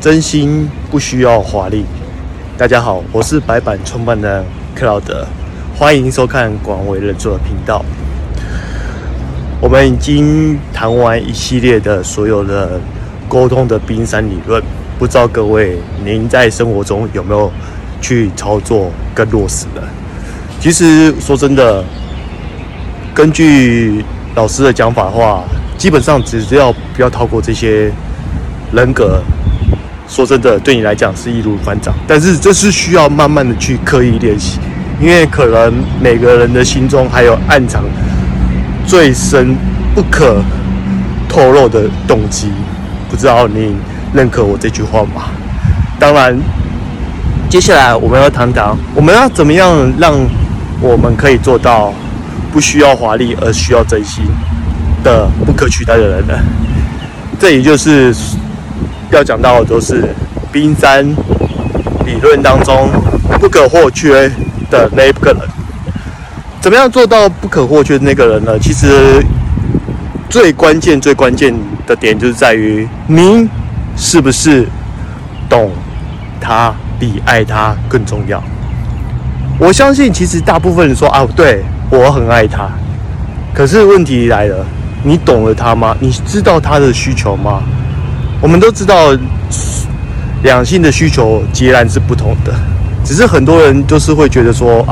真心不需要华丽。大家好，我是白板创办人克劳德，欢迎收看广为人知的频道。我们已经谈完一系列的所有的沟通的冰山理论，不知道各位您在生活中有没有去操作跟落实的？其实说真的，根据老师的讲法的话，基本上只要不要超过这些人格，说真的，对你来讲是易如反掌。但是这是需要慢慢的去刻意练习，因为可能每个人的心中还有暗藏最深不可透露的动机。不知道你认可我这句话吗？当然，接下来我们要谈谈，我们要怎么样让我们可以做到不需要华丽而需要真心的不可取代的人呢？这也就是要讲到的都是冰山理论当中不可或缺的那个人。怎么样做到不可或缺的那个人呢？其实最关键的点就是在于您是不是懂他比爱他更重要。我相信其实大部分人说啊，对，我很爱他，可是问题来了，你懂了他吗？你知道他的需求吗？我们都知道两性的需求截然是不同的，只是很多人就是会觉得说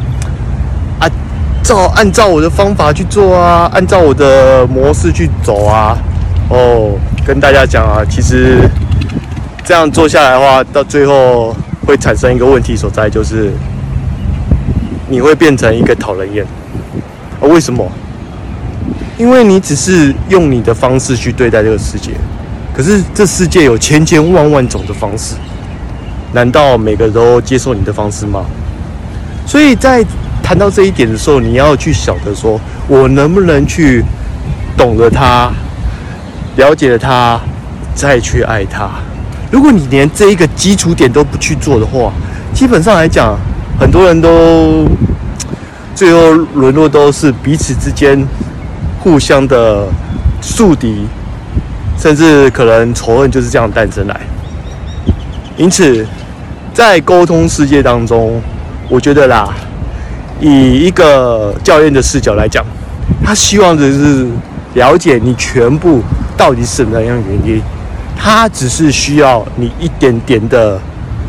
按照我的方法去做啊，按照我的模式去走啊。跟大家讲啊，其实这样做下来的话，到最后会产生一个问题所在，就是你会变成一个讨人厌。为什么？因为你只是用你的方式去对待这个世界，可是这世界有千千万万种的方式，难道每个都接受你的方式吗？所以在谈到这一点的时候，你要去晓得说，我能不能去懂了他，了解了他，再去爱他。如果你连这一个基础点都不去做的话，基本上来讲，很多人都最后沦落都是彼此之间互相的树敌，甚至可能仇恨就是这样诞生来。因此，在沟通世界当中，我觉得啦，以一个教练的视角来讲，他希望的是了解你全部到底是什么样的原因，他只是需要你一点点的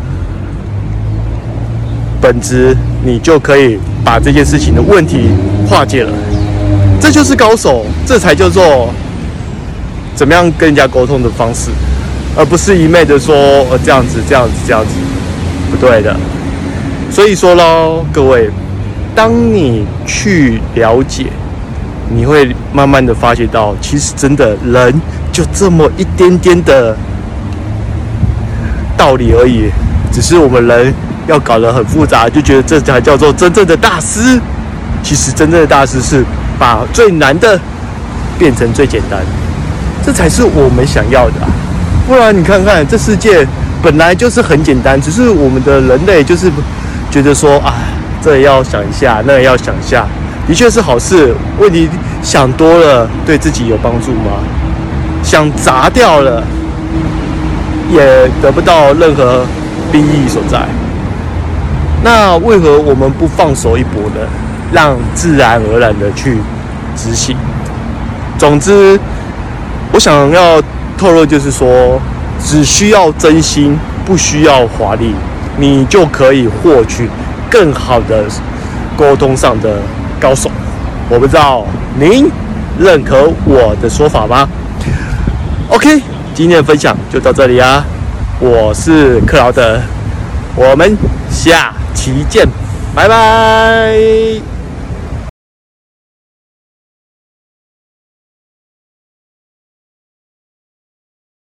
本质，你就可以把这件事情的问题化解了。这就是高手，这才叫做怎么样跟人家沟通的方式，而不是一昧的说这样子，不对的。所以说咯，各位，当你去了解，你会慢慢的发觉到，其实真的人就这么一点点的道理而已，只是我们人要搞得很复杂，就觉得这才叫做真正的大师。其实真正的大师是把最难的变成最简单，这才是我们想要的啊。不然你看看，这世界本来就是很简单，只是我们的人类就是觉得说这也要想一下，那也要想一下，的确是好事。问题想多了，对自己有帮助吗？想砸掉了，也得不到任何裨益所在。那为何我们不放手一搏呢？让自然而然的去执行。总之，我想要透露就是说，只需要真心，不需要华丽，你就可以获取更好的沟通上的高手。我不知道您认可我的说法吗？ OK， 今天的分享就到这里啊，我是克劳德，我们下期见，拜拜。